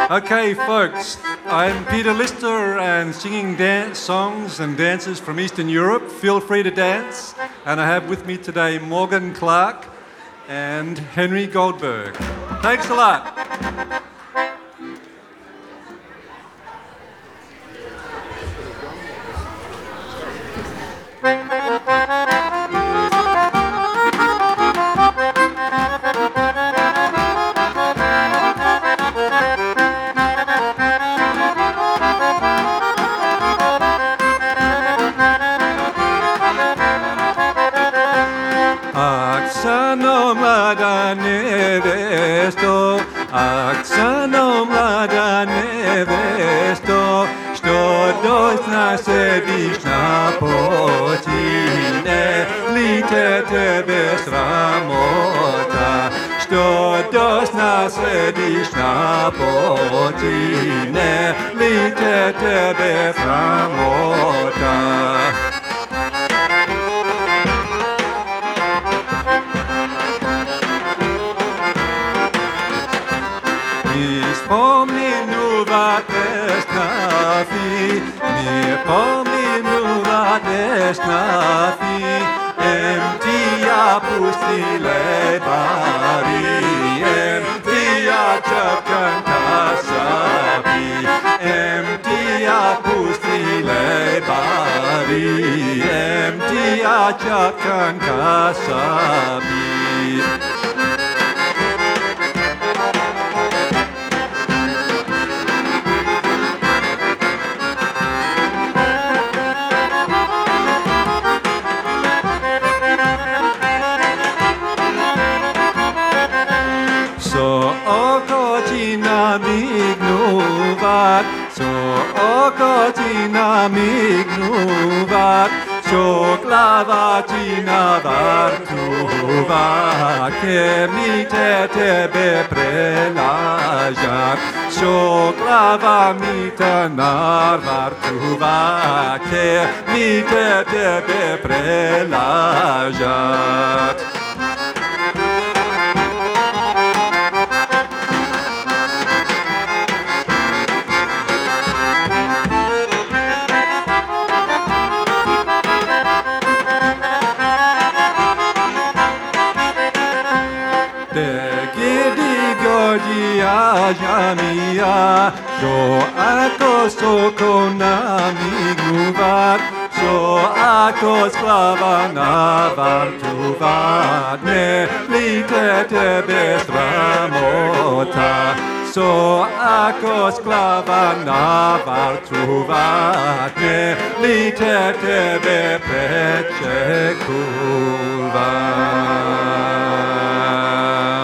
Okay, folks, I'm Peter Lister and singing dance songs and dances from Eastern Europe. Feel free to dance. And I have with me today Morgan Clark and Henry Goldberg. Thanks a lot. Aksanom lada nevesto, aksanom lada nevesto, što dosta sediš na potine, lite tebe sramota, što dosta sediš na potine, lite tebe sramota. Nie pominuvate snafi, emptia pustile bari, emptia čapkan kasapi, emptia pustile bari, emptia čapkan kasapi. Mignuvat, soklavatina vartuvat, che mite tebe prelajak, soklava mita nar vartuvat, che mite tebe prelajak. Jamia, so ako sokona mignuvat, so ako sklava navartuvat, ne lite tebe sramota, so ako sklava navartuvat, ne lite tebe prečekuvat.